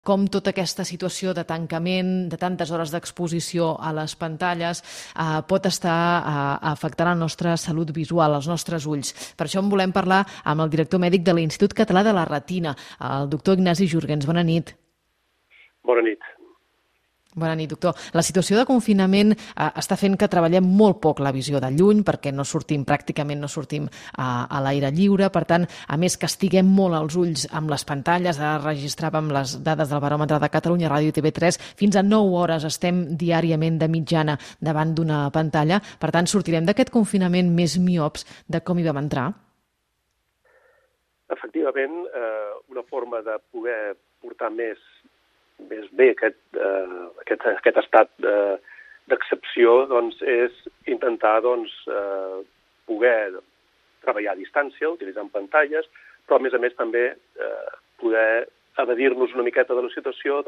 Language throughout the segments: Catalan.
com tota aquesta situació de tancament, de tantes hores d'exposició a les pantalles, pot estar afectant la nostra salut visual, els nostres ulls. Per això en volem parlar amb el director mèdic de l'Institut Català de la Retina, el doctor Ignasi Jurgens. Bona nit. Bona nit. Bona nit, doctor. La situació de confinament està fent que treballem molt poc la visió de lluny perquè pràcticament no sortim a l'aire lliure. Per tant, a més que estiguem molt als ulls amb les pantalles, ara registràvem les dades del baròmetre de Catalunya Ràdio i TV3, fins a 9 hores estem diàriament de mitjana davant d'una pantalla. Per tant, sortirem d'aquest confinament més miops de com hi vam entrar? Efectivament, una forma de poder portar més bé aquest estat d'excepció és intentar poder treballar a distància, utilitzant pantalles, però a més també poder evadir-nos una miqueta de la situació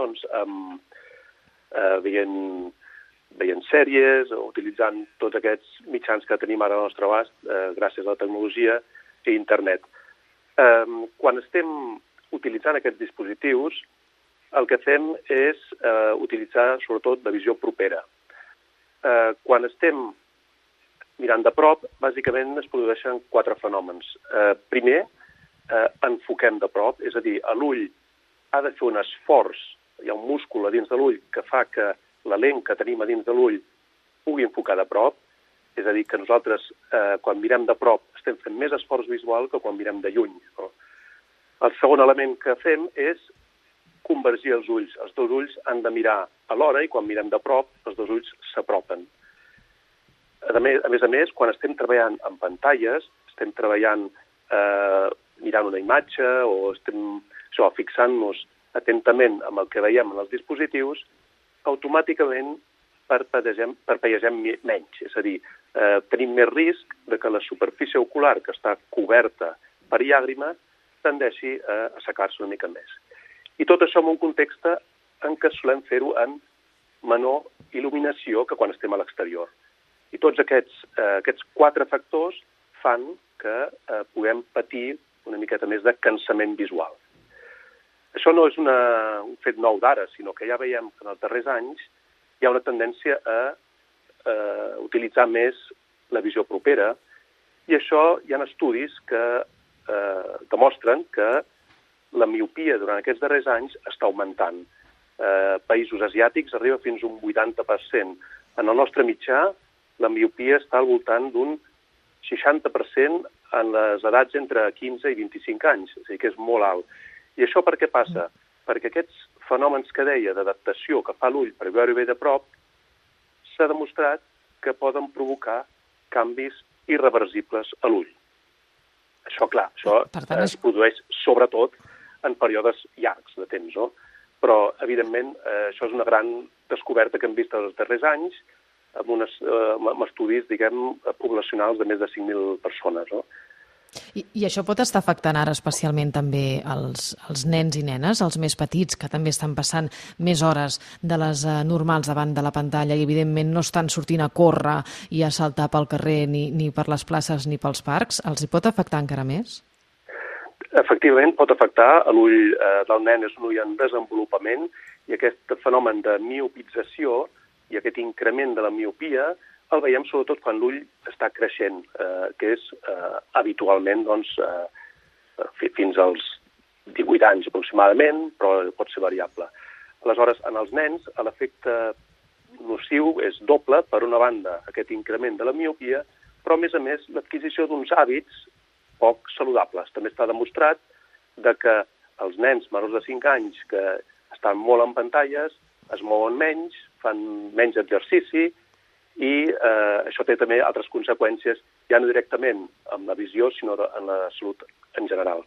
veient sèries o utilitzant tots aquests mitjans que tenim ara al nostre abast gràcies a la tecnologia i internet. Quan estem utilitzant aquests dispositius, el que fem és utilitzar sobretot la visió propera. Quan estem mirant de prop, bàsicament es produeixen 4 fenòmens. Primer, enfoquem de prop, és a dir, l'ull ha de fer un esforç, hi ha un múscul a dins de l'ull que fa que la lent que tenim a dins de l'ull pugui enfocar de prop, és a dir, que nosaltres quan mirem de prop estem fent més esforç visual que quan mirem de lluny. El segon element que fem és convergir els ulls. Els dos ulls han de mirar alhora i quan mirem de prop, els dos ulls s'apropen. A més, quan estem treballant en pantalles, estem treballant mirant una imatge o estem fixant-nos atentament amb el que veiem en els dispositius, automàticament parpellegem menys. És a dir, tenim més risc de que la superfície ocular que està coberta per llàgrimes tendeixi a assecar-se una mica més. I tot això en un context en què solem fer-ho en menor il·luminació que quan estem a l'exterior. I tots aquests 4 factors fan que puguem patir una miqueta més de cansament visual. Això no és un fet nou d'ara, sinó que ja veiem que en els darrers anys hi ha una tendència a utilitzar més la visió propera i això hi ha estudis que demostren que la miopia durant aquests darrers anys està augmentant. Països asiàtics arriba fins a un 80%. En el nostre mitjà, la miopia està al voltant d'un 60% en les edats entre 15 i 25 anys, és a dir, que és molt alt. I això per què passa? Perquè aquests fenòmens que deia d'adaptació que fa l'ull per veure bé de prop s'ha demostrat que poden provocar canvis irreversibles a l'ull. Això, clar, es produeix sobretot en períodes llargs de temps, no? Però, evidentment, això és una gran descoberta que hem vist els darrers anys amb estudis, poblacionals de més de 5.000 persones, no? I això pot estar afectant ara especialment també els nens i nenes, els més petits, que també estan passant més hores de les normals davant de la pantalla i, evidentment, no estan sortint a córrer i a saltar pel carrer ni per les places ni pels parcs. Els hi pot afectar encara més? Efectivament, pot afectar. L'ull del nen és un ull en desenvolupament i aquest fenomen de miopització i aquest increment de la miopia el veiem sobretot quan l'ull està creixent, que és habitualment fins als 18 anys aproximadament, però pot ser variable. Aleshores, en els nens, l'efecte nociu és doble. Per una banda, aquest increment de la miopia, però, a més, l'adquisició d'uns hàbits poc saludables. També està demostrat que els nens menors de 5 anys que estan molt en pantalles es mouen menys, fan menys exercici i això té també altres conseqüències, ja no directament amb la visió, sinó en la salut en general.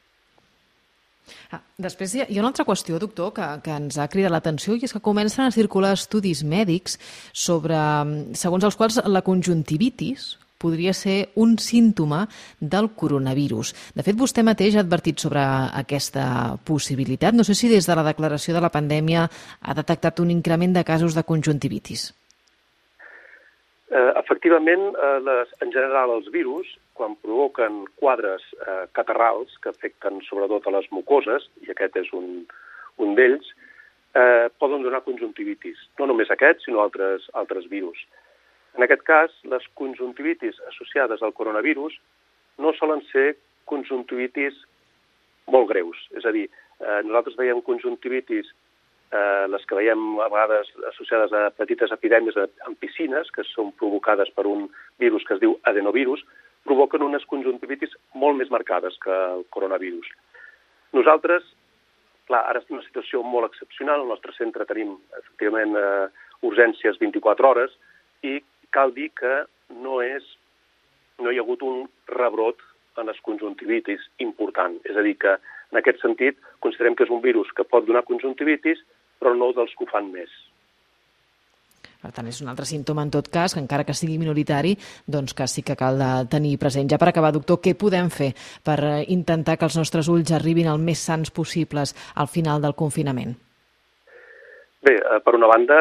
Després hi ha una altra qüestió, doctor, que ens ha cridat l'atenció i és que comencen a circular estudis mèdics segons els quals la conjuntivitis podria ser un símptoma del coronavirus. De fet, vostè mateix ha advertit sobre aquesta possibilitat. No sé si des de la declaració de la pandèmia ha detectat un increment de casos de conjuntivitis. Efectivament, en general els virus, quan provoquen quadres catarrals que afecten sobretot a les mucoses, i aquest és un un d'ells, poden donar conjuntivitis. No només aquests, sinó altres virus. En aquest cas, les conjuntivitis associades al coronavirus no solen ser conjuntivitis molt greus. És a dir, nosaltres veiem conjuntivitis, les que veiem a vegades associades a petites epidèmies en piscines, que són provocades per un virus que es diu adenovirus, provoquen unes conjuntivitis molt més marcades que el coronavirus. Nosaltres, clar, ara estem en una situació molt excepcional. Al nostre centre tenim, efectivament, urgències 24 hores i cal dir que no hi ha hagut un rebrot en les conjuntivitis important. És a dir, que en aquest sentit considerem que és un virus que pot donar conjuntivitis, però no dels que ho fan més. Per tant, és un altre símptoma, en tot cas, que encara que sigui minoritari, doncs que sí que cal tenir present. Ja per acabar, doctor, què podem fer per intentar que els nostres ulls arribin el més sans possibles al final del confinament? Bé, per una banda,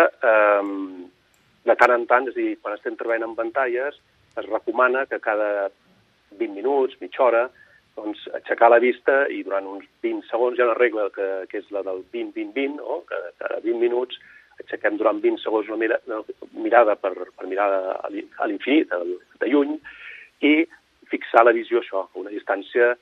de tant en tant, és a dir, quan estem treballant amb pantalles, es recomana que cada 20 minuts, mitja hora, doncs, aixecar la vista i durant uns 20 segons hi ha una regla que és la del 20-20-20, no? Que cada 20 minuts aixequem durant 20 segons una mirada per mirar a l'infinit, de lluny, i fixar la visió, això, a una distància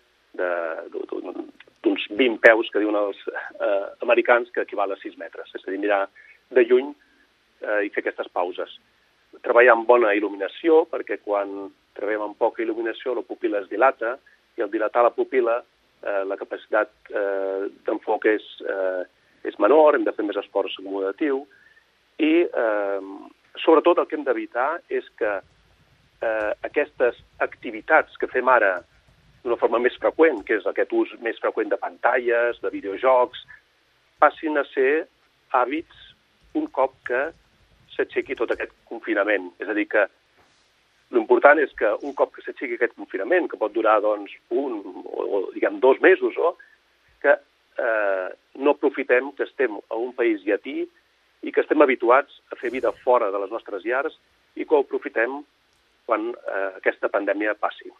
d'uns 20 peus, que diuen els americans, que equival a 6 metres. És a dir, mirar de lluny i fer aquestes pauses. Treballar amb bona il·luminació, perquè quan treballem amb poca il·luminació la pupil·la es dilata, i al dilatar la pupil·la la capacitat d'enfoc és menor, hem de fer més esforç acommodatiu, i sobretot el que hem d'evitar és que aquestes activitats que fem ara d'una forma més freqüent, que és aquest ús més freqüent de pantalles, de videojocs, passin a ser hàbits un cop que s'aixequi tot aquest confinament. És a dir, que l'important és que un cop que s'aixequi aquest confinament, que pot durar doncs, diguem 2 mesos, que no aprofitem que estem a un país llatí i que estem habituats a fer vida fora de les nostres llars i que ho aprofitem quan aquesta pandèmia passi.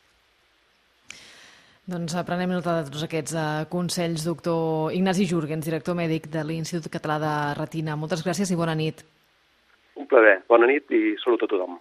Doncs prenem nota de tots aquests consells, doctor Ignasi Jurgens, director mèdic de l'Institut Català de Retina. Moltes gràcies i bona nit. Un plaer. Bona nit i salut a tothom.